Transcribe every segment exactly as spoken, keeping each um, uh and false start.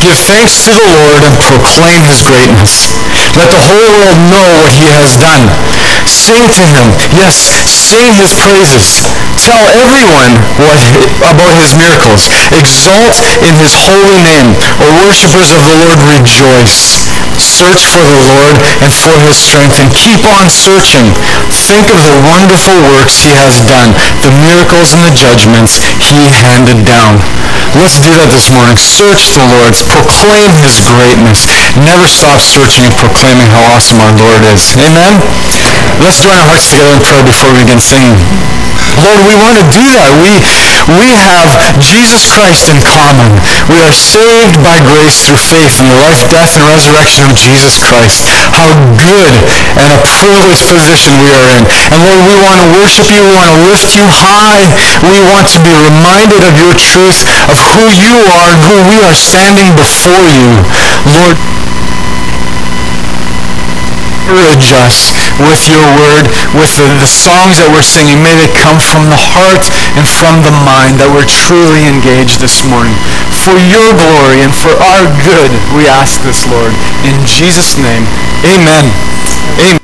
give thanks to the Lord and proclaim his greatness. Let the whole world know what he has done. Sing to him. Yes, sing his praises. Tell everyone what about his miracles. Exalt in his holy name. O worshipers of the Lord, rejoice. Search for the Lord and for his strength, and keep on searching. Think of the wonderful works he has done, the miracles and the judgments he handed down. Let's do that this morning. Search the Lord. Proclaim his greatness. Never stop searching and proclaiming how awesome our Lord is. Amen? Let's join our hearts together in prayer before we begin singing. Lord, we want to do that. We, we have Jesus Christ in common. We are saved by grace through faith in the life, death, and resurrection of Jesus Christ. How good and a privileged position we are in. And Lord, we want to worship you. We want to lift you high. We want to be reminded of your truth, of who you are and who we are standing before you. Lord, encourage us with your word, with the, the songs that we're singing. May they come from the heart and from the mind, that we're truly engaged this morning. For your glory and for our good, we ask this, Lord. In Jesus' name, amen. Amen.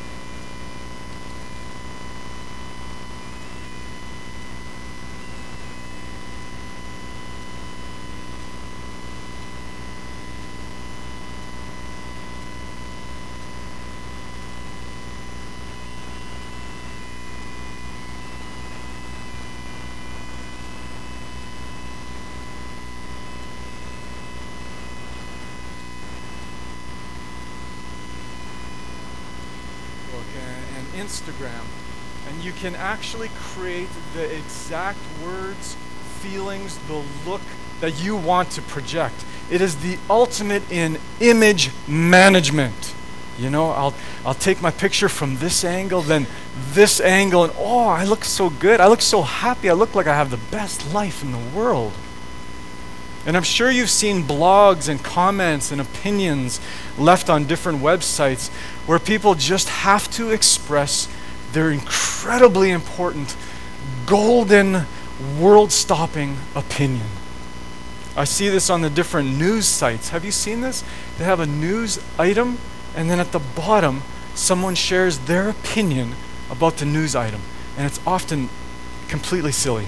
Instagram, and you can actually create the exact words, feelings, the look that you want to project. It is the ultimate in image management. You know, I'll I'll take my picture from this angle, then this angle, and oh, I look so good. I look so happy. I look like I have the best life in the world. And I'm sure you've seen blogs and comments and opinions left on different websites where people just have to express their incredibly important, golden, world-stopping opinion. I see this on the different news sites. Have you seen this? They have a news item, and then at the bottom, someone shares their opinion about the news item. And it's often completely silly.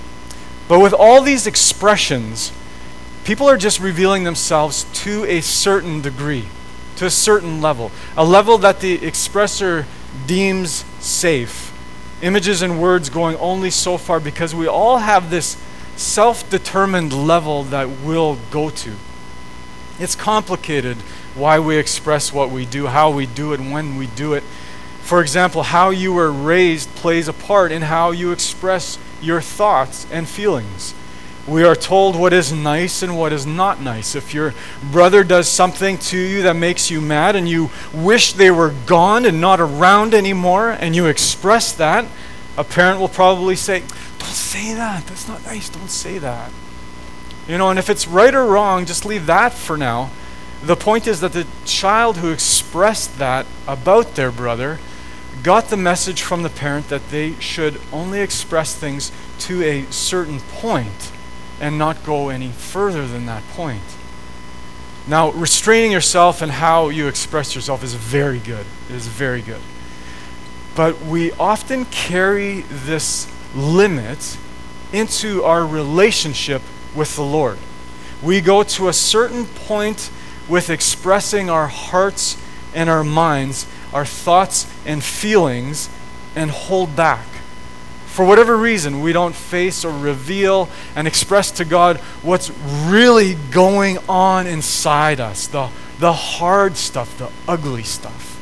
But with all these expressions, people are just revealing themselves to a certain degree, to a certain level, a level that the expressor deems safe. Images and words going only so far, because we all have this self-determined level that we'll go to. It's complicated why we express what we do, how we do it, when we do it. For example, how you were raised plays a part in how you express your thoughts and feelings. We are told what is nice and what is not nice. If your brother does something to you that makes you mad and you wish they were gone and not around anymore, and you express that, a parent will probably say, "Don't say that. That's not nice. Don't say that." You know, and if it's right or wrong, just leave that for now. The point is that the child who expressed that about their brother got the message from the parent that they should only express things to a certain point and not go any further than that point. Now, restraining yourself and how you express yourself is very good. It is very good. But we often carry this limit into our relationship with the Lord. We go to a certain point with expressing our hearts and our minds, our thoughts and feelings, and hold back. For whatever reason, we don't face or reveal and express to God what's really going on inside us, the, the hard stuff, the ugly stuff.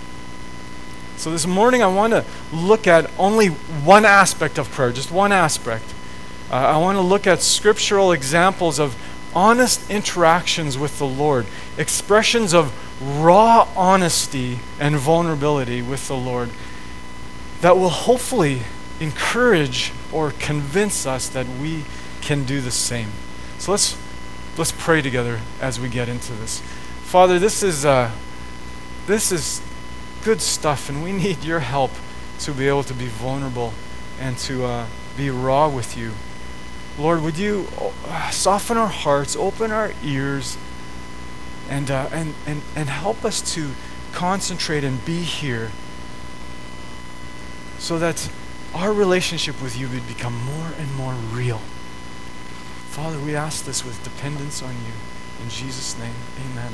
So this morning I want to look at only one aspect of prayer, just one aspect. Uh, I want to look at scriptural examples of honest interactions with the Lord, expressions of raw honesty and vulnerability with the Lord that will hopefully encourage or convince us that we can do the same. So let's let's pray together as we get into this. Father, this is uh, this is good stuff, and we need your help to be able to be vulnerable and to uh, be raw with you. Lord, would you uh, soften our hearts, open our ears, And, uh, and, and, and help us to concentrate and be here so that our relationship with you would become more and more real. Father, we ask this with dependence on you. In Jesus' name, amen.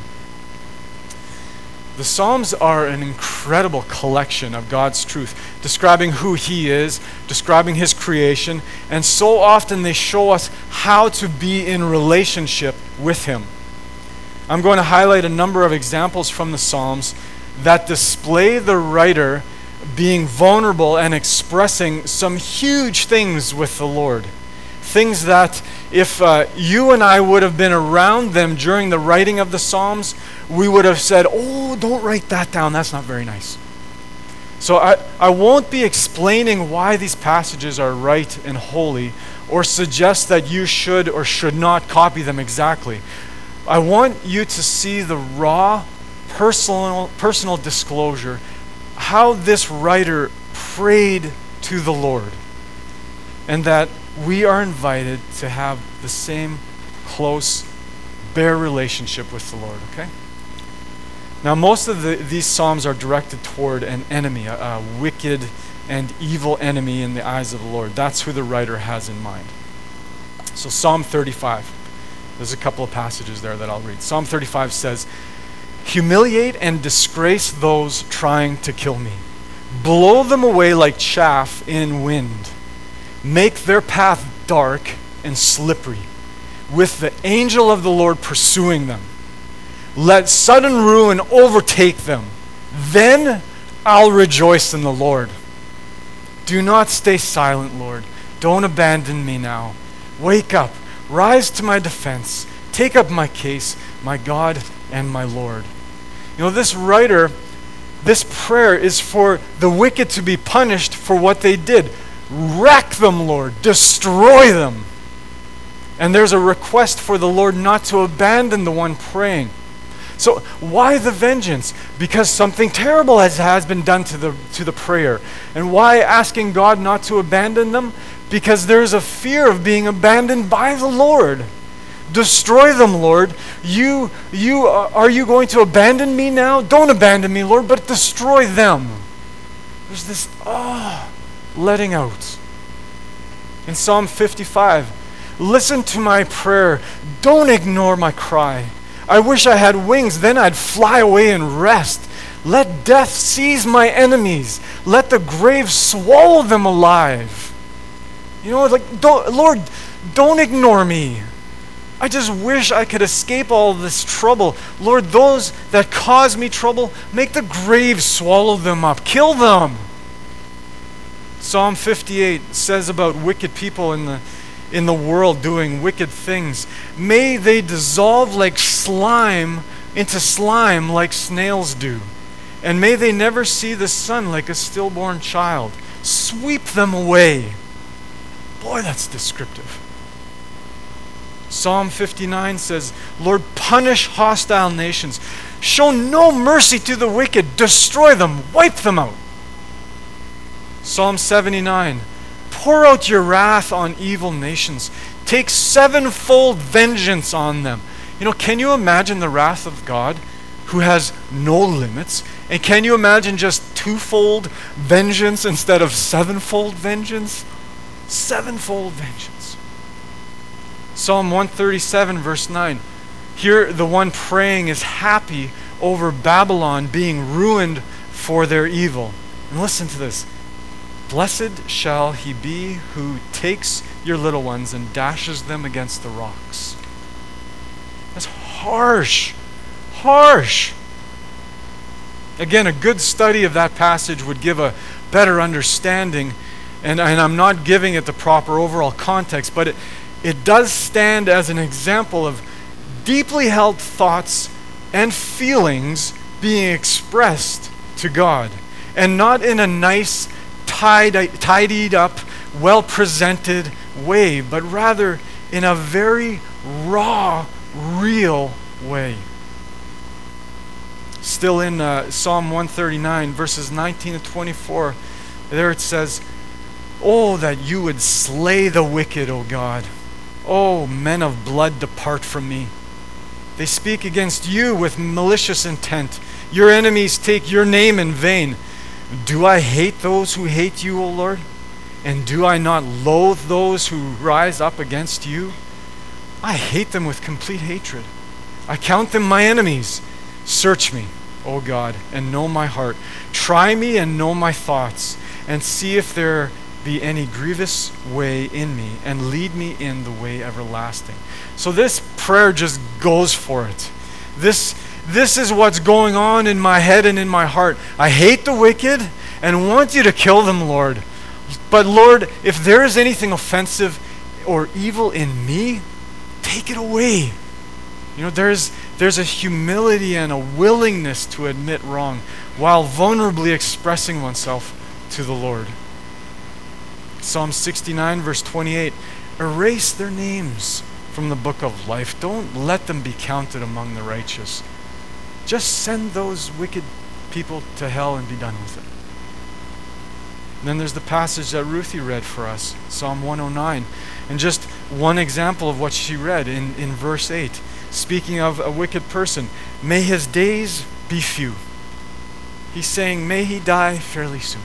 The Psalms are an incredible collection of God's truth, describing who He is, describing His creation, and so often they show us how to be in relationship with Him. I'm going to highlight a number of examples from the Psalms that display the writer being vulnerable and expressing some huge things with the Lord. Things that if uh, you and I would have been around them during the writing of the Psalms, we would have said, oh, don't write that down. That's not very nice. So I, I won't be explaining why these passages are right and holy or suggest that you should or should not copy them exactly. I want you to see the raw, personal, personal disclosure, how this writer prayed to the Lord, and that we are invited to have the same close, bare relationship with the Lord, okay? Now, most of the, these Psalms are directed toward an enemy, a, a wicked and evil enemy in the eyes of the Lord. That's who the writer has in mind. So Psalm thirty-five, there's a couple of passages there that I'll read. Psalm thirty-five says, humiliate and disgrace those trying to kill me. Blow them away like chaff in wind. Make their path dark and slippery, with the angel of the Lord pursuing them. Let sudden ruin overtake them. Then I'll rejoice in the Lord. Do not stay silent, Lord. Don't abandon me now. Wake up. Rise to my defense. Take up my case, my God and my Lord. You know, this writer, this prayer is for the wicked to be punished for what they did. Wreck them, Lord. Destroy them. And there's a request for the Lord not to abandon the one praying. So why the vengeance? Because something terrible has, has been done to the, to the prayer. And why asking God not to abandon them? Because there's a fear of being abandoned by the Lord. Destroy them, Lord. You, you, uh, are you going to abandon me now? Don't abandon me, Lord, but destroy them. There's this, oh, letting out. In Psalm fifty-five, listen to my prayer. Don't ignore my cry. I wish I had wings, then I'd fly away and rest. Let death seize my enemies. Let the grave swallow them alive. You know, like, don't, Lord, don't ignore me. I just wish I could escape all this trouble. Lord, those that cause me trouble, make the grave swallow them up. Kill them. Psalm fifty-eight says about wicked people in the in the world doing wicked things. May they dissolve like slime into slime like snails do. And may they never see the sun like a stillborn child. Sweep them away. Boy, that's descriptive. Psalm fifty-nine says, Lord, punish hostile nations. Show no mercy to the wicked. Destroy them. Wipe them out. Psalm seventy-nine, pour out your wrath on evil nations. Take sevenfold vengeance on them. You know, can you imagine the wrath of God who has no limits? And can you imagine just twofold vengeance instead of sevenfold vengeance? Sevenfold vengeance. Psalm one thirty-seven, verse nine. Here, the one praying is happy over Babylon being ruined for their evil. And listen to this. Blessed shall he be who takes your little ones and dashes them against the rocks. That's harsh. Harsh. Again, a good study of that passage would give a better understanding, and, and I'm not giving it the proper overall context, but it, it does stand as an example of deeply held thoughts and feelings being expressed to God, and not in a nice, tied, tidied up, well-presented way, but rather in a very raw, real way. Still in uh, Psalm one thirty-nine, verses nineteen to twenty-four, there it says, oh, that you would slay the wicked, O God. Oh, men of blood, depart from me. They speak against you with malicious intent. Your enemies take your name in vain. Do I hate those who hate you, O Lord? And do I not loathe those who rise up against you? I hate them with complete hatred. I count them my enemies. Search me, O God, and know my heart. Try me and know my thoughts, and see if there be any grievous way in me, and lead me in the way everlasting. So this prayer just goes for it. This, this is what's going on in my head and in my heart. I hate the wicked and want you to kill them, Lord. But Lord, if there is anything offensive or evil in me, take it away. You know, there's there's a humility and a willingness to admit wrong while vulnerably expressing oneself to the Lord. Psalm sixty-nine, verse twenty-eight, erase their names from the book of life. Don't let them be counted among the righteous. Just send those wicked people to hell and be done with it. And then there's the passage that Ruthie read for us, Psalm one oh nine. And just one example of what she read in, in verse eight. Speaking of a wicked person, may his days be few. He's saying, may he die fairly soon.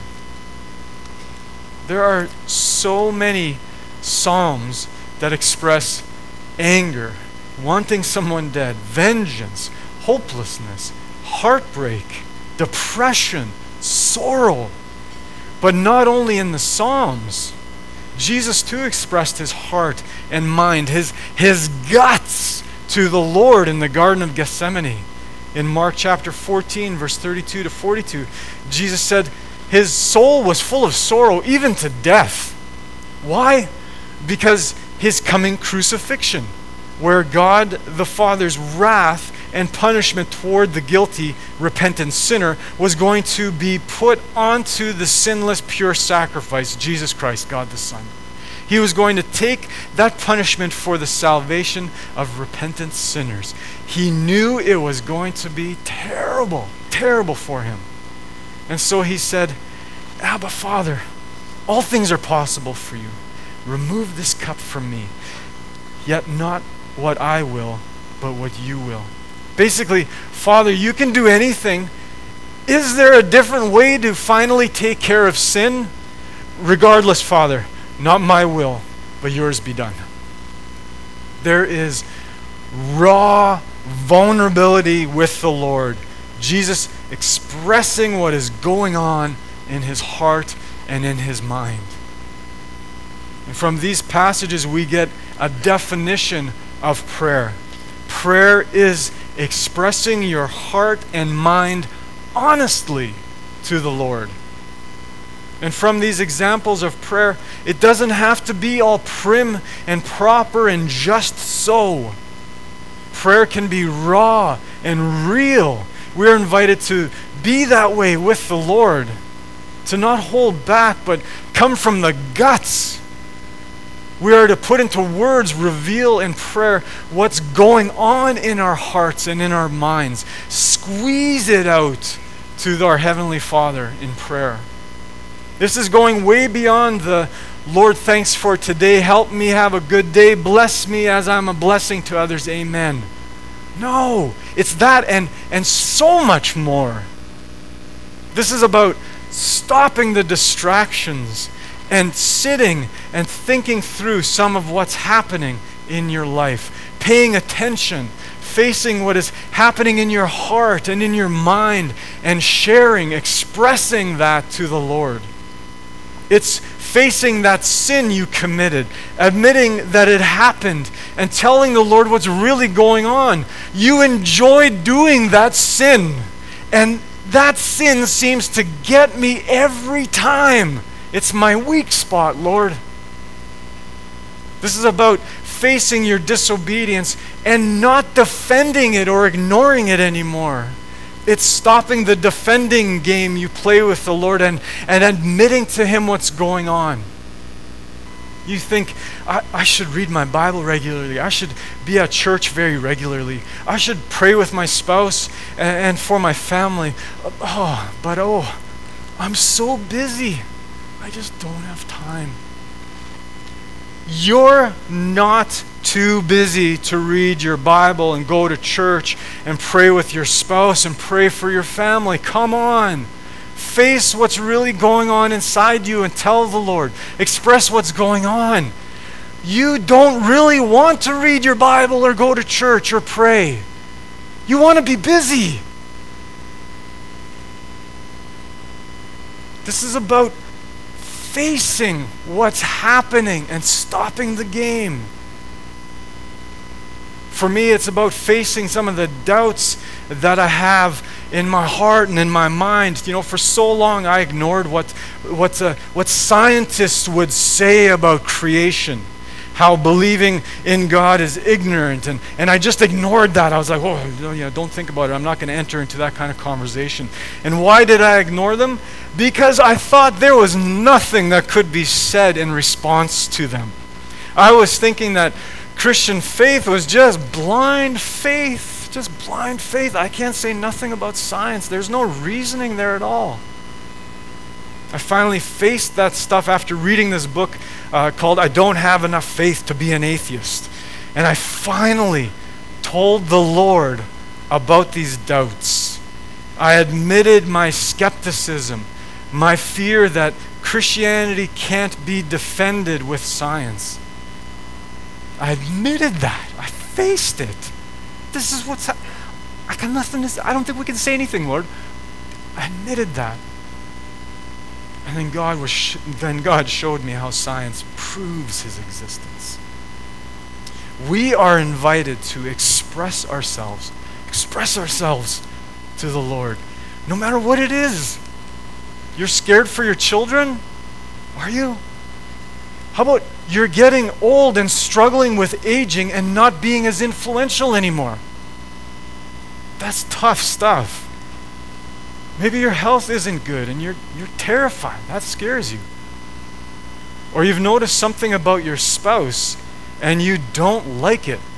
There are so many psalms that express anger, wanting someone dead, vengeance, hopelessness, heartbreak, depression, sorrow. But not only in the Psalms. Jesus too expressed his heart and mind, his, his guts to the Lord in the Garden of Gethsemane. In Mark chapter fourteen, verse thirty-two to forty-two, Jesus said his soul was full of sorrow, even to death. Why? Because his coming crucifixion, where God the Father's wrath and punishment toward the guilty, repentant sinner was going to be put onto the sinless, pure sacrifice, Jesus Christ, God the Son. He was going to take that punishment for the salvation of repentant sinners. He knew it was going to be terrible, terrible for him. And so he said, Abba, Father, all things are possible for you. Remove this cup from me. Yet not what I will, but what you will. Basically, Father, you can do anything. Is there a different way to finally take care of sin? Regardless, Father, not my will, but yours be done. There is raw vulnerability with the Lord. Jesus expressing what is going on in his heart and in his mind. And from these passages, we get a definition of prayer. Prayer is expressing your heart and mind honestly to the Lord. And from these examples of prayer, it doesn't have to be all prim and proper and just so. Prayer can be raw and real. We're invited to be that way with the Lord, to not hold back, but come from the guts. We are to put into words, reveal in prayer what's going on in our hearts and in our minds. Squeeze it out to our Heavenly Father in prayer. This is going way beyond the, Lord, thanks for today. Help me have a good day. Bless me as I'm a blessing to others. Amen. No, it's that and, and so much more. This is about stopping the distractions and sitting and thinking through some of what's happening in your life, paying attention, facing what is happening in your heart and in your mind, and sharing, expressing that to the Lord. It's facing that sin you committed, admitting that it happened, and telling the Lord what's really going on. You enjoy doing that sin, and that sin seems to get me every time. It's my weak spot, Lord. This is about facing your disobedience and not defending it or ignoring it anymore. It's stopping the defending game you play with the Lord and, and admitting to Him what's going on. You think, I, I should read my Bible regularly. I should be at church very regularly. I should pray with my spouse and, and for my family. Oh, but oh, I'm so busy. I just don't have time. You're not too busy to read your Bible and go to church and pray with your spouse and pray for your family. Come on. Face what's really going on inside you and tell the Lord. Express what's going on. You don't really want to read your Bible or go to church or pray. You want to be busy. This is about facing what's happening and stopping the game. For me, it's about facing some of the doubts that I have in my heart and in my mind. You know, for so long I ignored what what uh, what scientists would say about creation, how believing in God is ignorant, and, and I just ignored that. I was like, oh, yeah, don't think about it. I'm not going to enter into that kind of conversation. And why did I ignore them? Because I thought there was nothing that could be said in response to them. I was thinking that Christian faith was just blind faith, just blind faith. I can't say nothing about science. There's no reasoning there at all. I finally faced that stuff after reading this book uh, called I Don't Have Enough Faith to Be an Atheist. And I finally told the Lord about these doubts. I admitted my skepticism, my fear that Christianity can't be defended with science. I admitted that. I faced it. This is what's ha- I got nothing to say. I don't think we can say anything, Lord. I admitted that. And then God was sh- then God showed me how science proves his existence. We are invited to express ourselves, express ourselves to the Lord, no matter what it is. You're scared for your children? Are you? How about you're getting old and struggling with aging and not being as influential anymore? That's tough stuff. Maybe your health isn't good and you're you're terrified. That scares you. Or you've noticed something about your spouse and you don't like it.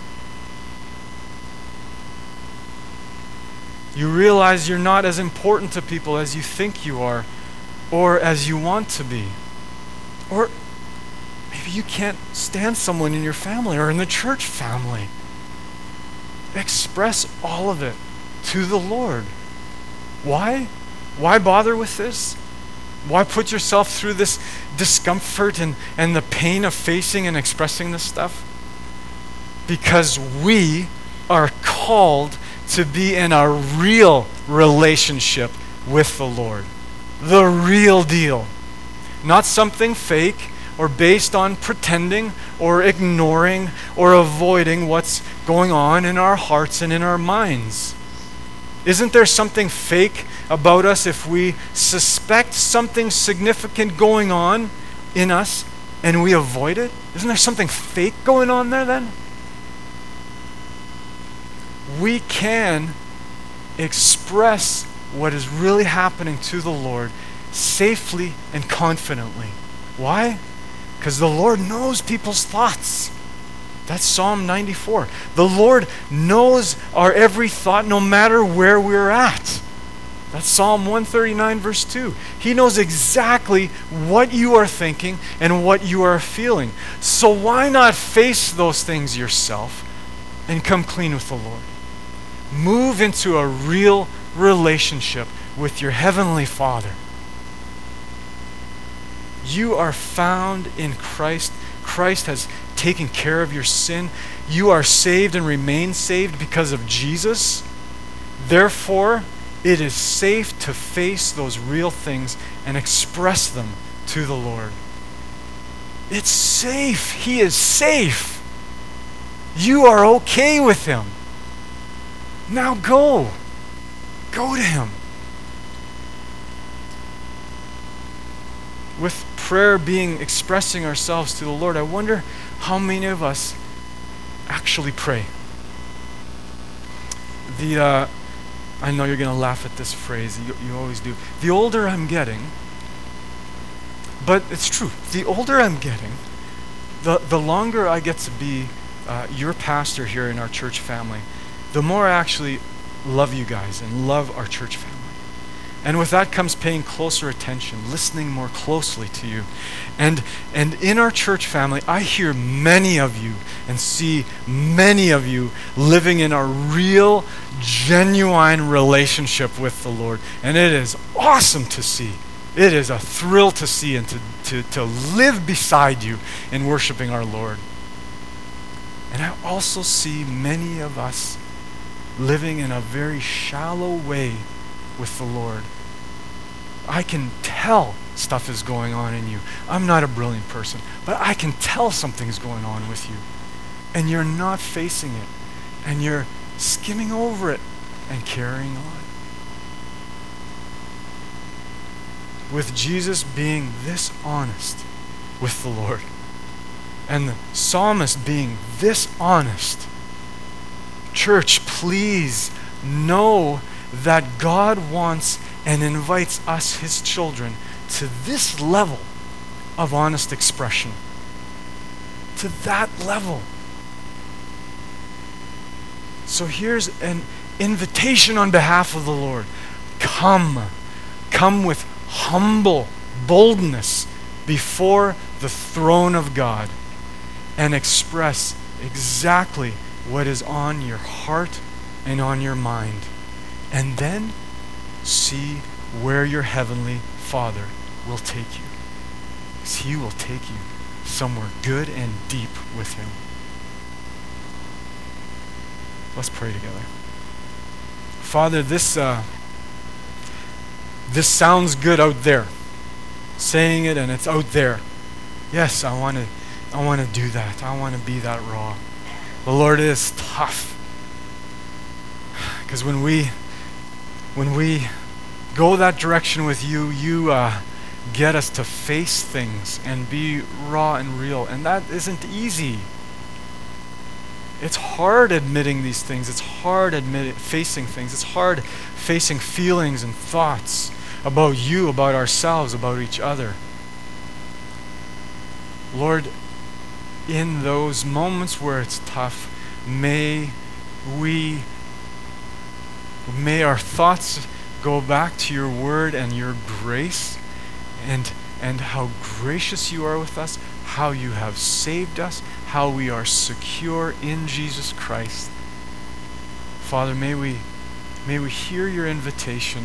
You realize you're not as important to people as you think you are or as you want to be. Or maybe you can't stand someone in your family or in the church family. Express all of it to the Lord. Why? Why bother with this? Why put yourself through this discomfort and, and the pain of facing and expressing this stuff? Because we are called to be in a real relationship with the Lord. The real deal. Not something fake or based on pretending or ignoring or avoiding what's going on in our hearts and in our minds. Isn't there something fake about us if we suspect something significant going on in us and we avoid it? Isn't there something fake going on there then? We can express what is really happening to the Lord safely and confidently. Why? Because the Lord knows people's thoughts. That's Psalm ninety-four. The Lord knows our every thought no matter where we're at. That's Psalm one thirty-nine verse two. He knows exactly what you are thinking and what you are feeling. So why not face those things yourself and come clean with the Lord? Move into a real relationship with your Heavenly Father. You are found in Christ. Christ has taken care of your sin. You are saved and remain saved because of Jesus. Therefore, it is safe to face those real things and express them to the Lord. It's safe. He is safe. You are okay with Him. Now go. Go to Him. With prayer being expressing ourselves to the Lord, I wonder how many of us actually pray. The uh, I know you're going to laugh at this phrase. You, you always do. The older I'm getting, but it's true. The older I'm getting, the, the longer I get to be uh, your pastor here in our church family, the more I actually love you guys and love our church family. And with that comes paying closer attention, listening more closely to you. And and in our church family, I hear many of you and see many of you living in a real, genuine relationship with the Lord. And it is awesome to see. It is a thrill to see and to, to, to live beside you in worshiping our Lord. And I also see many of us living in a very shallow way with the Lord. I can tell stuff is going on in you. I'm not a brilliant person, but I can tell something's going on with you. And you're not facing it. And you're skimming over it and carrying on. With Jesus being this honest with the Lord, and the psalmist being this honest, church, please know that God wants and invites us, his children, to this level of honest expression. To that level. So here's an invitation on behalf of the Lord. Come. Come with humble boldness before the throne of God and express exactly what is on your heart and on your mind. And then see where your heavenly Father will take you. Because he will take you somewhere good and deep with him. Let's pray together. Father, this uh, this sounds good out there. Saying it and it's out there. Yes, I want to I want to do that. I want to be that raw. The Lord is tough. Because when we when we go that direction with you, you uh, get us to face things and be raw and real. And that isn't easy. It's hard admitting these things. It's hard admitting, facing things. It's hard facing feelings and thoughts about you, about ourselves, about each other. Lord, in those moments where it's tough, may we, may our thoughts go back to your word and your grace, and and how gracious you are with us, how you have saved us, how we are secure in Jesus Christ. Father, may we may we hear your invitation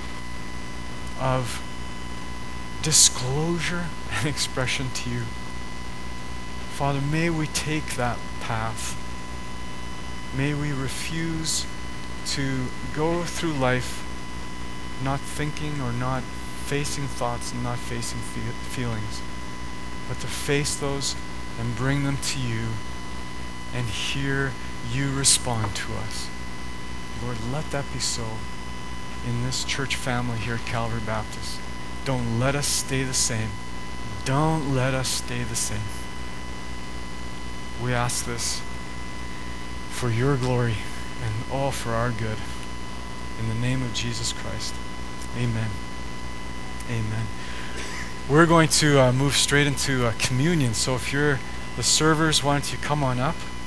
of disclosure and expression to you. Father, may we take that path. May we refuse to go through life not thinking or not facing thoughts and not facing fe- feelings, but to face those and bring them to you and hear you respond to us. Lord, let that be so in this church family here at Calvary Baptist. Don't let us stay the same. Don't let us stay the same. We ask this for your glory and all for our good. In the name of Jesus Christ. Amen. Amen. We're going to uh, move straight into uh, communion. So if you're the servers, why don't you come on up?